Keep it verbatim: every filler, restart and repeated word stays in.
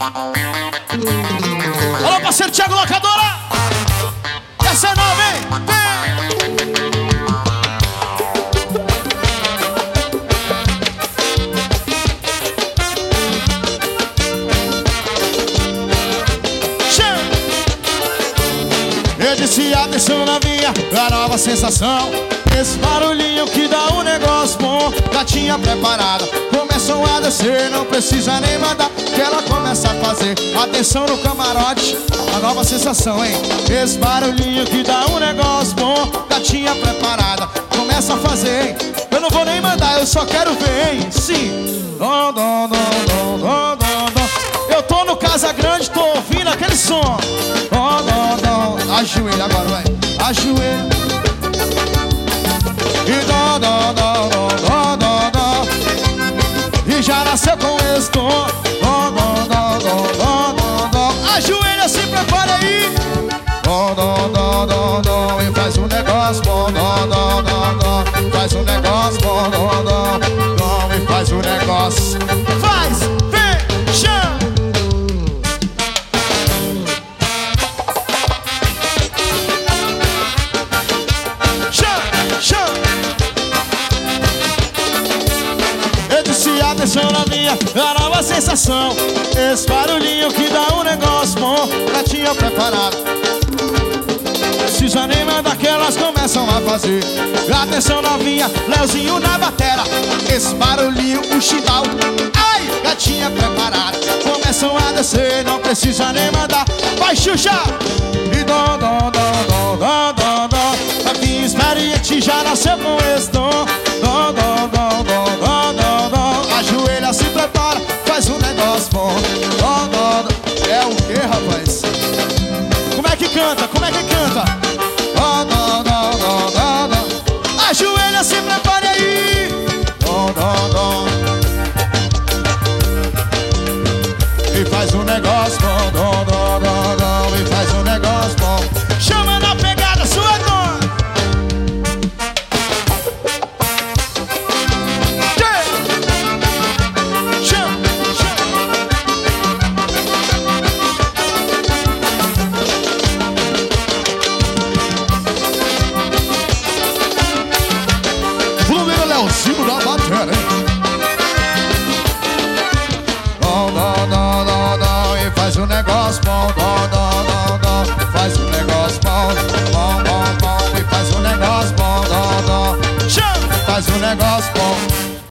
Alô, parceiro Thiago Locadora. Essa é nova, hein? Eu disse atenção novinha, a nova sensação. Esse barulhinho que dá um negócio bom. Gatinha preparada, começam a descer. Não precisa nem mandar, que ela começa a fazer. Atenção no camarote, a nova sensação, hein? Esse barulhinho que dá um negócio bom. Gatinha preparada, começa a fazer, hein? Eu não vou nem mandar, eu só quero ver, hein? Sim. Dom, dom, dom, dom, dom, dom, dom. Eu tô no Casa Grande, tô ouvindo aquele som. Dom, dom, dom. Ajoelha agora, vai. Ajoelha. E dó, dó, dó, dó, dó, dó, dó. E já nasceu com esse tom. Dó, dó, dó, dó, dó, dó, dó. Ajoelha, se prepara aí. Dó, dó, dó, dó, dó. E faz um negócio bom. Dó, dó, dó, dó. Faz um negócio bom. Dó, dó, dó. E faz um negócio. Faz, vem, chama. Chama, chama. Atenção na minha, a nova sensação. Esse barulhinho que dá um negócio bom. Gatinha preparada, precisa nem mandar que elas começam a fazer. Atenção novinha, Leozinho na batera. Esse barulhinho, o chimbal. Ai, gatinha preparada, começam a descer. Não precisa nem mandar. Vai, Xuxa! E dó, dó, dó, dó, dó, dó, dó. Novinha experiente já nasceu com esse dom. Dó, dó, dó, dó, dó, dó, dó. Ajoelha, se prepara, faz um negócio bom. Dó, dó, dó. É o que, rapaz? Como é que canta? Como é que canta? Dó, dó, dó, dó, dó, dó. Ajoelha, se prepare aí. Dó, dó, dó. E faz um negócio bom. Dó, dó, dó, dó. E faz um negócio bom. Chama na pegada, sua dor. Leozinho na bateria, hein? Dó, dó, dó, dó, dó. E faz um negócio bom. Dó, dó, dó, dó. Faz um negócio bom. Bom, bom, bom. E faz um negócio bom. Dó, dó. Faz um negócio